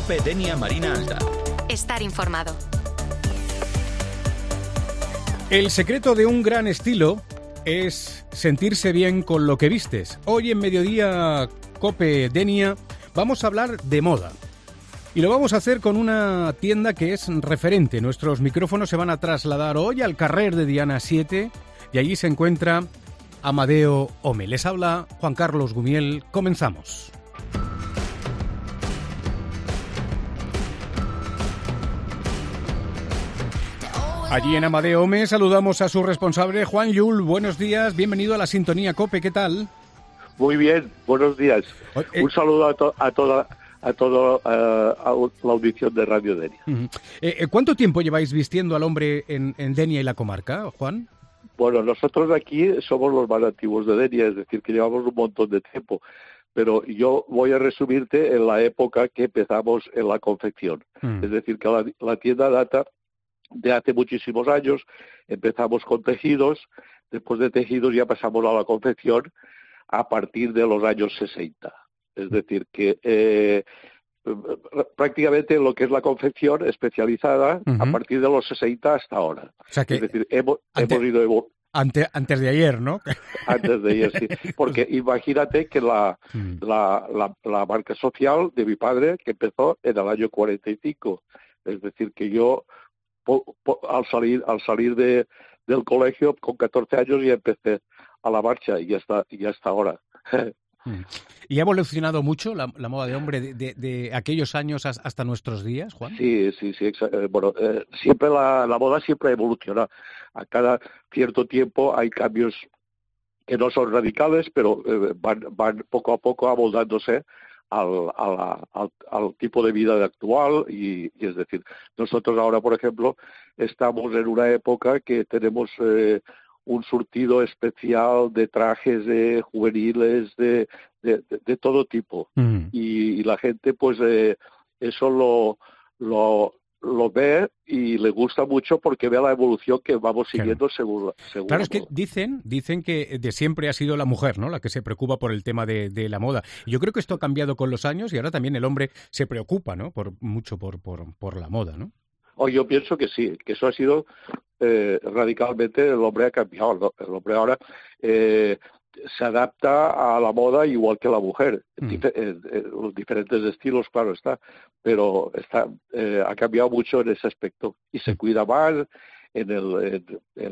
COPE Denia Marina Alta. Estar informado. El secreto de un gran estilo es sentirse bien con lo que vistes. Hoy en Mediodía COPE Denia vamos a hablar de moda. Y lo vamos a hacer con una tienda que es referente. Nuestros micrófonos se van a trasladar hoy al carrer de Diana 7 y allí se encuentra Amadeo Home. Les habla Juan Carlos Gumiel. Comenzamos. Allí en Amadeo Home saludamos a su responsable, Juan Llull. Buenos días, bienvenido a la Sintonía COPE. ¿Qué tal? Muy bien, buenos días. Un saludo a toda la audición de Radio Denia. ¿Cuánto tiempo lleváis vistiendo al hombre en Denia y la comarca, Juan? Bueno, nosotros aquí somos los más antiguos de Denia, es decir, que llevamos un montón de tiempo. Pero yo voy a resumirte en la época que empezamos en la confección. Es decir, que la tienda data de hace muchísimos años. Empezamos con tejidos, después de tejidos ya pasamos a la confección a partir de los años 60. Es decir, que prácticamente lo que es la confección especializada a partir de los 60 hasta ahora. O sea que es decir, hemos ido antes de ayer, ¿no? Antes de ayer, sí. Porque imagínate que la marca social de mi padre, que empezó en el año 45. Es decir, que yo al salir del colegio con 14 años ya empecé a la marcha y ya está ahora. ¿Y ha evolucionado mucho la moda de hombre de aquellos años hasta nuestros días, Juan? Sí. Bueno, siempre la moda siempre evoluciona. A cada cierto tiempo hay cambios que no son radicales, pero van poco a poco amoldándose al tipo de vida actual y es decir, nosotros ahora, por ejemplo, estamos en una época que tenemos un surtido especial de trajes juveniles de todo tipo y la gente pues eso lo ve y le gusta mucho porque ve la evolución que vamos siguiendo seguro. Claro, es que dicen que de siempre ha sido la mujer, ¿no?, la que se preocupa por el tema de la moda. Y yo creo que esto ha cambiado con los años y ahora también el hombre se preocupa, ¿no?, mucho por la moda, ¿no? Yo pienso que sí, que eso ha sido radicalmente, el hombre ha cambiado, ¿no? El hombre ahora se adapta a la moda igual que la mujer, los diferentes estilos, claro está, pero ha cambiado mucho en ese aspecto y se cuida más en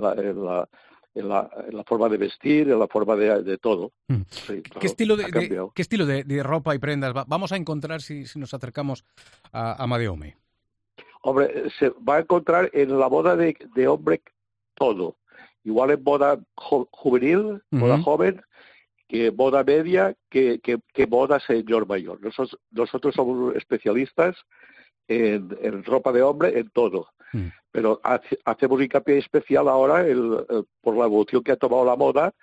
la forma de vestir, en la forma de todo. Sí, claro, ¿Qué estilo de ropa y prendas vamos a encontrar si nos acercamos a Amadeo Home? Hombre, se va a encontrar en la moda de hombre todo. Igual en moda juvenil, moda joven, que moda media, que moda señor mayor. Nosotros somos especialistas en ropa de hombre, en todo. Pero hacemos hincapié especial ahora por la evolución que ha tomado la moda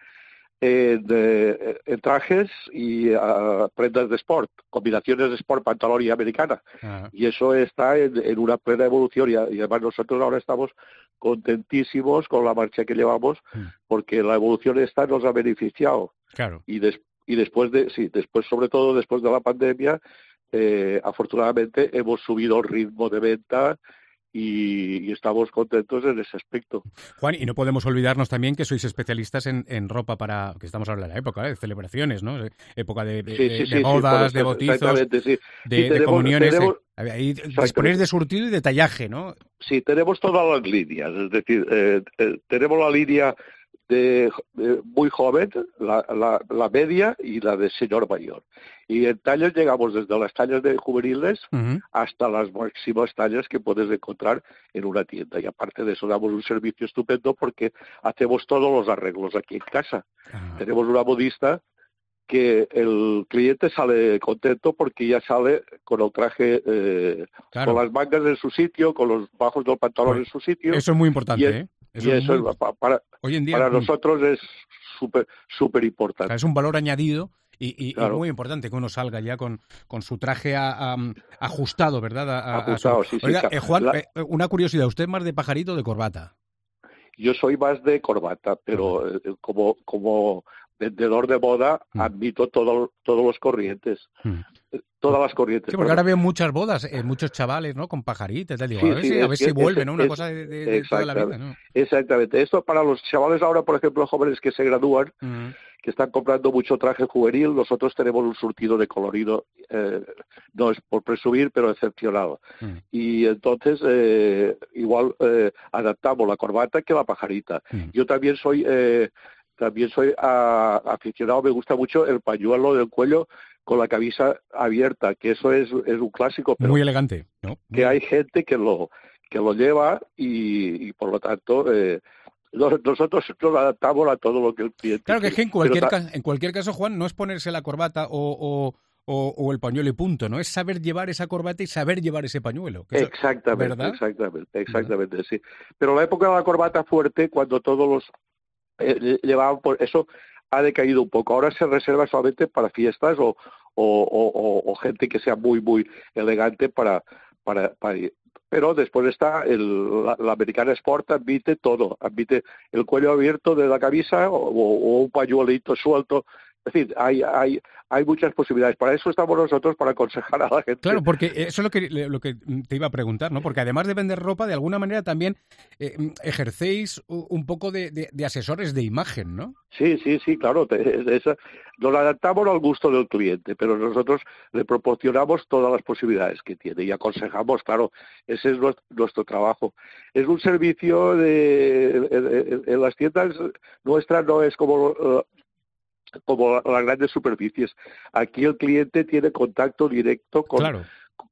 en trajes y prendas de sport, combinaciones de sport, pantalón y americana. Y eso está en una plena evolución y además nosotros ahora estamos contentísimos con la marcha que llevamos porque la evolución esta nos ha beneficiado. Claro. Y después sobre todo después de la pandemia, afortunadamente hemos subido el ritmo de venta y estamos contentos en ese aspecto. Juan, y no podemos olvidarnos también que sois especialistas en ropa que estamos hablando de la época, de celebraciones, ¿no? Época de bodas, de bautizos, de comuniones. Ahí disponéis de surtido y de tallaje, ¿no? Sí, tenemos todas las líneas, es decir, tenemos la línea de muy joven, la media y la de señor mayor. Y en tallas llegamos desde las tallas de juveniles hasta las máximas tallas que puedes encontrar en una tienda. Y aparte de eso damos un servicio estupendo porque hacemos todos los arreglos aquí en casa. Tenemos una modista que el cliente sale contento porque ya sale con el traje, con las mangas en su sitio, con los bajos del pantalón en su sitio. Eso es muy importante, Hoy en día, para nosotros es súper importante. Claro, es un valor añadido y claro, muy importante que uno salga ya con su traje ajustado, ¿verdad? Ajustado, sí. Oiga, Juan, una curiosidad, ¿usted es más de pajarito o de corbata? Yo soy más de corbata, pero como vendedor de moda admito todos los corrientes. todas las corrientes. Sí, porque ahora veo muchas bodas, muchos chavales, ¿no? Con pajaritos, te digo, Sí, a ver si vuelve, ¿no? Una cosa de toda la vida, ¿no? Exactamente. Esto para los chavales ahora, por ejemplo, jóvenes que se gradúan, que están comprando mucho traje juvenil, nosotros tenemos un surtido de colorido, no es por presumir, pero excepcional. Y entonces, igual adaptamos la corbata que la pajarita. Yo también soy aficionado, me gusta mucho el pañuelo del cuello con la camisa abierta, que eso es un clásico, pero muy elegante, ¿no? Que hay gente que lo lleva y por lo tanto nosotros nos adaptamos a todo lo que el cliente claro, que es que quiere. en cualquier caso, Juan, no es ponerse la corbata o el pañuelo y punto, ¿no? Es saber llevar esa corbata y saber llevar ese pañuelo. Exactamente, ¿verdad? exactamente, sí. Pero la época de la corbata fuerte, cuando todos los llevaban por eso, ha decaído un poco. Ahora se reserva solamente para fiestas o gente que sea muy, muy elegante para ir. Pero después está la Americana Sport, admite todo, admite el cuello abierto de la camisa o un pañuelito suelto. Es decir, hay muchas posibilidades. Para eso estamos nosotros, para aconsejar a la gente. Claro, porque eso es lo que te iba a preguntar, ¿no? Porque además de vender ropa, de alguna manera también ejercéis un poco de asesores de imagen, ¿no? Sí, claro. Nos adaptamos al gusto del cliente, pero nosotros le proporcionamos todas las posibilidades que tiene y aconsejamos, claro, ese es nuestro trabajo. Es un servicio en las tiendas nuestras, no es como las grandes superficies. Aquí el cliente tiene contacto directo con, claro.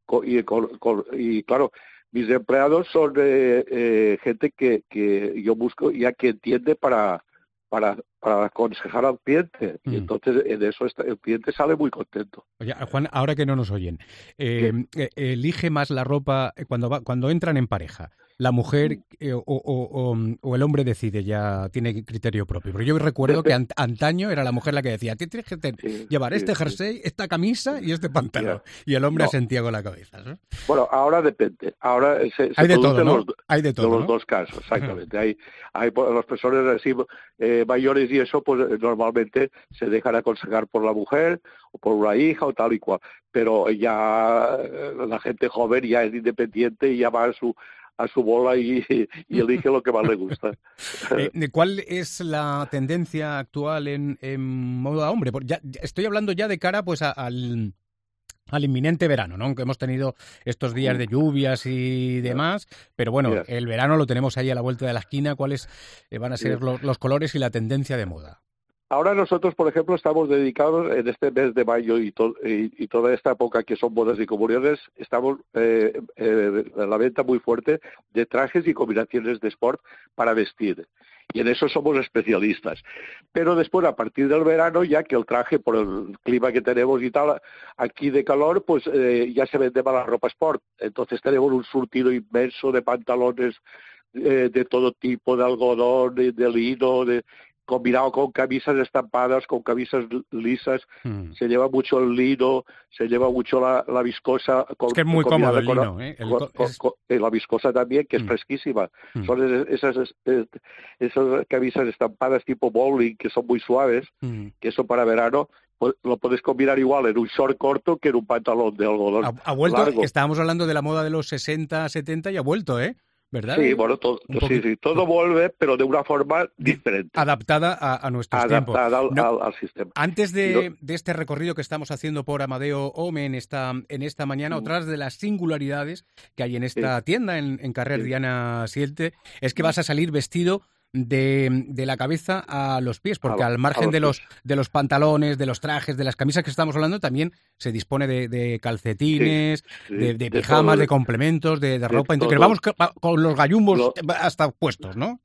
Y claro, mis empleados son gente que yo busco ya que entiende para aconsejar al cliente. Y entonces en eso el cliente sale muy contento. Oye, Juan, ahora que no nos oyen, elige más la ropa cuando entran en pareja. La mujer o el hombre decide, ya tiene criterio propio. Pero yo recuerdo que antaño era la mujer la que decía, tienes que llevar este jersey, esta camisa y este pantalón. Y el hombre asentía con la cabeza, ¿no? Bueno, ahora depende. Ahora hay de todo, ¿no? Hay de todo, los dos casos, exactamente. Hay las personas así mayores y eso, pues normalmente se dejan aconsejar por la mujer o por una hija o tal y cual. Pero ya la gente joven ya es independiente y ya va a su bola y elige lo que más le gusta. ¿Cuál es la tendencia actual en moda hombre? Ya estoy hablando ya de cara pues al inminente verano, ¿no? Aunque hemos tenido estos días de lluvias y demás, pero bueno, el verano lo tenemos ahí a la vuelta de la esquina. ¿Cuáles van a ser los colores y la tendencia de moda? Ahora nosotros, por ejemplo, estamos dedicados en este mes de mayo y toda esta época que son bodas y comuniones, estamos en la venta muy fuerte de trajes y combinaciones de sport para vestir. Y en eso somos especialistas. Pero después, a partir del verano, ya que el traje, por el clima que tenemos y tal, aquí de calor, pues ya se vende más la ropa sport. Entonces tenemos un surtido inmenso de pantalones de todo tipo, de algodón, de lino, combinado con camisas estampadas, con camisas lisas. Se lleva mucho el lino, se lleva mucho la viscosa. Es que es muy cómodo el lino. La viscosa también, que es fresquísima. Son esas camisas estampadas tipo bowling, que son muy suaves, que eso para verano pues, lo puedes combinar igual en un short corto que en un pantalón de algodón ha vuelto, largo. Estábamos hablando de la moda de los 60, 70 y ha vuelto, ¿verdad? Sí, bueno, todo vuelve, pero de una forma diferente. Adaptada a nuestros tiempos. Adaptada al sistema. Antes de este recorrido que estamos haciendo por Amadeo Ome en esta mañana, otras de las singularidades que hay en esta tienda, en Carrer Diana 7, es que vas a salir vestido de la cabeza a los pies, porque al margen de los pantalones, de los trajes, de las camisas que estamos hablando, también se dispone de calcetines, de pijamas, de complementos, de ropa interior. Vamos con los gallumbos hasta puestos, ¿no?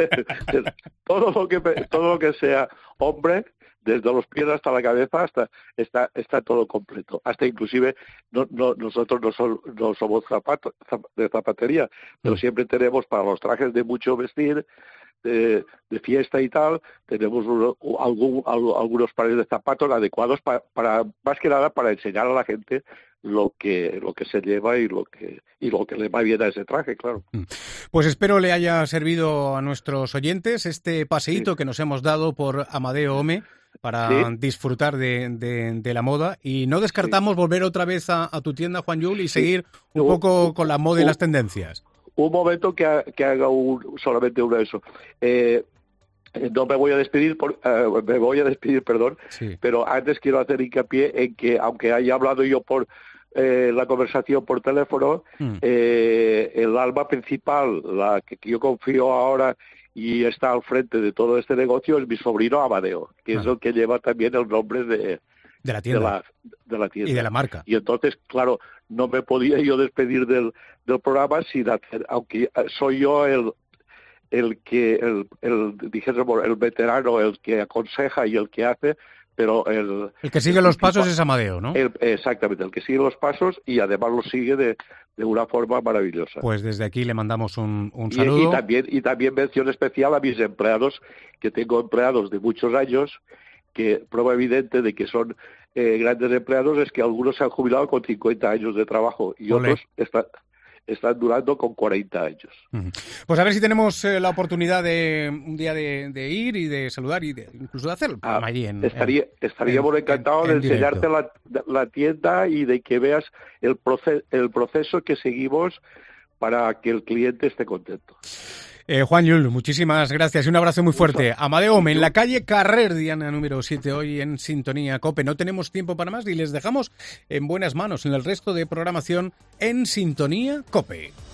todo lo que sea hombre, desde los pies hasta la cabeza, está todo completo. Hasta inclusive nosotros no somos de zapatería, pero siempre tenemos para los trajes de mucho vestir, de fiesta y tal, tenemos algunos pares de zapatos adecuados para más que nada para enseñar a la gente lo que se lleva y lo que le va bien a ese traje, claro. Pues espero le haya servido a nuestros oyentes este paseíto que nos hemos dado por Amadeo Ome, para disfrutar de la moda, y no descartamos volver otra vez a tu tienda, Juan Llull, y seguir un poco con la moda y las tendencias. Un momento que haga solamente uno de eso. No me voy a despedir, perdón, sí. Pero antes quiero hacer hincapié en que, aunque haya hablado yo por la conversación por teléfono, el alma principal, la que yo confío ahora y está al frente de todo este negocio, es mi sobrino Amadeo, que es el que lleva también el nombre de la tienda. De la tienda. Y de la marca. Y entonces, claro, no me podía yo despedir del programa sin hacer, aunque soy yo el veterano, el que aconseja y el que hace, pero el que sigue los pasos es Amadeo, ¿no? Exactamente, el que sigue los pasos y además los sigue de una forma maravillosa. Pues desde aquí le mandamos un saludo. Y también mención especial a mis empleados, que tengo empleados de muchos años, que prueba evidente de que son grandes empleados es que algunos se han jubilado con 50 años de trabajo y otros están durando con 40 años. Pues a ver si tenemos la oportunidad un día de ir y de saludar y incluso de hacerlo allí. Estaríamos encantados de enseñarte la tienda y de que veas el proceso que seguimos para que el cliente esté contento. Juan Llull, muchísimas gracias y un abrazo muy fuerte. Amadeo Ome, en la calle Carrer, Diana número 7, hoy en Sintonía COPE. No tenemos tiempo para más y les dejamos en buenas manos en el resto de programación en Sintonía COPE.